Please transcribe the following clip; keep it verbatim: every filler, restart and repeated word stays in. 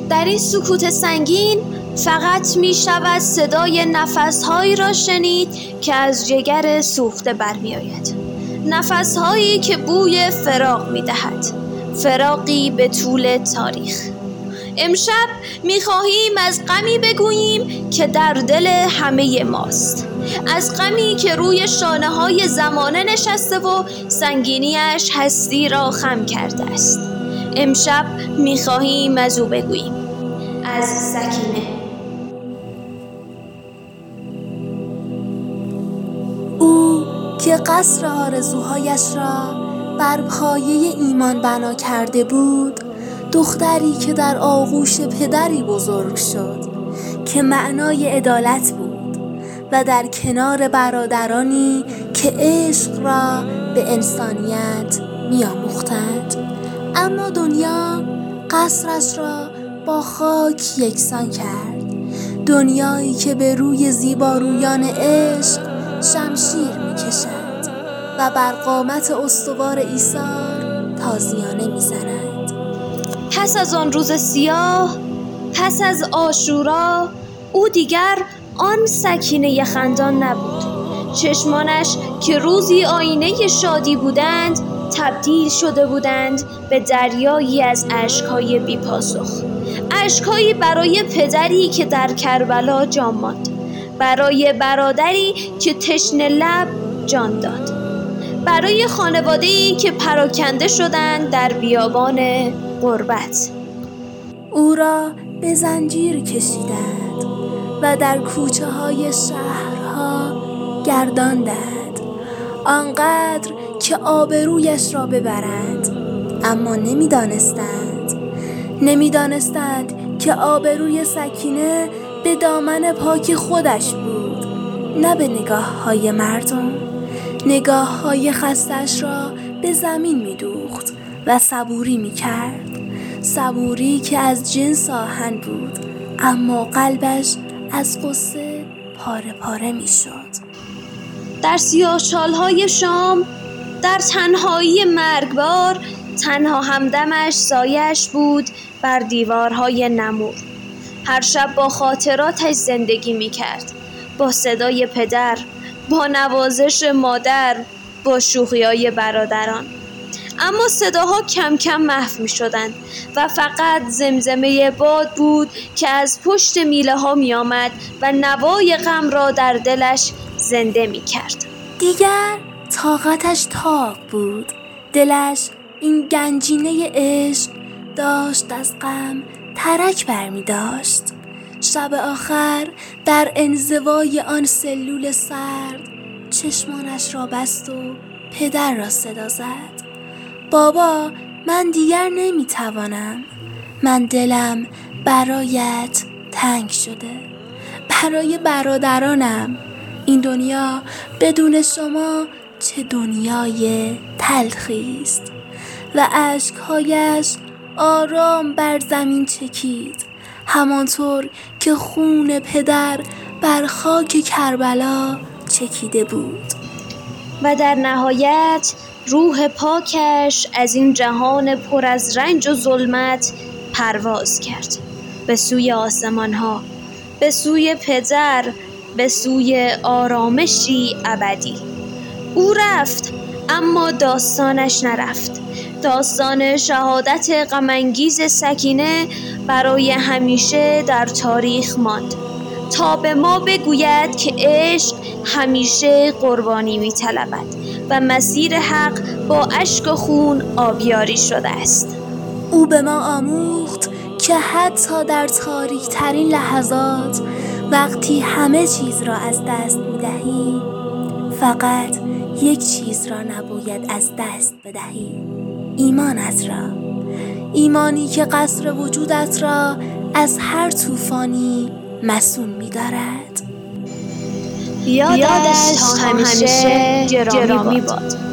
در این سکوت سنگین فقط می شود صدای نفسهایی را شنید که از جگر سوخته برمی آید. نفسهایی که بوی فراق می دهد، فراقی به طول تاریخ. امشب می خواهیم از غمی بگوییم که در دل همه ماست، از غمی که روی شانه های زمانه نشسته و سنگینیش هستی را خم کرده است. امشب می خواهیم از او بگوییم، از سکینه. او که قصر آرزوهایش را بر پایه ایمان بنا کرده بود، دختری که در آغوش پدری بزرگ شد که معنای عدالت بود و در کنار برادرانی که عشق را به انسانیت می‌آموختند. اما دنیا قصرش را با خاک یکسان کرد، دنیایی که به روی زیبارویان عشق شمشیر می‌کشد و بر قامت استوار ایثار تازیانه می‌زند. پس از آن روز سیاه، پس از عاشورا، او دیگر آن سکینه خندان نبود. چشمانش که روزی آینه شادی بودند تبدیل شده بودند به دریایی از اشک‌های بی‌پاسخ، اشک‌هایی برای پدری که در کربلا جان ماند، برای برادری که تشنه لب جان داد، برای خانواده‌ای که پراکنده شدند در بیابان غربت. او را به زنجیر کشیدند و در کوچه های شهرها گرداندند، آنقدر که آبرویش را ببرند. اما نمیدانستند نمیدانستند که آبروی سکینه به دامن پاک خودش بود، نه به نگاه های مردم. نگاه های خستش را به زمین می دوخت و صبوری می کرد، صبوری که از جنس آهن بود، اما قلبش از غصه پاره پاره می شد. در سیاه شالهای شام، در تنهایی مرگبار، تنها همدمش سایش بود بر دیوارهای نمور. هر شب با خاطراتش زندگی می کرد، با صدای پدر، با نوازش مادر، با شوخی‌های برادران. اما صداها کم کم محو می شدند و فقط زمزمه باد بود که از پشت میله ها می آمد و نوای غم را در دلش زنده می کرد. دیگر طاقتش تاق بود، دلش این گنجینه عشق داشت از غم ترک برمی داشت. شب آخر در انزوای آن سلول سرد چشمانش را بست و پدر را صدا زد. بابا، من دیگر نمی توانم. من دلم برایت تنگ شده، برای برادرانم. این دنیا بدون شما چه دنیای تلخی است. و اشک‌هایش آرام بر زمین چکید، همانطور که خون پدر بر خاک کربلا چکیده بود. و در نهایت روح پاکش از این جهان پر از رنج و ظلمت پرواز کرد به سوی آسمان‌ها، به سوی پدر، به سوی آرامشی ابدی. او رفت، اما داستانش نرفت. داستان شهادت غم‌انگیز سکینه برای همیشه در تاریخ ماند، تا به ما بگوید که عشق همیشه قربانی می‌طلبد و مسیر حق با اشک و خون آبیاری شده است. او به ما آموخت که حتی در تاریک ترین لحظات، وقتی همه چیز را از دست می‌دهی، فقط یک چیز را نباید از دست بدهی: ایمانت را. ایمانی که قصر وجودت را از هر طوفانی مسون می‌دارد. یادش تا همیشه گرامی باد.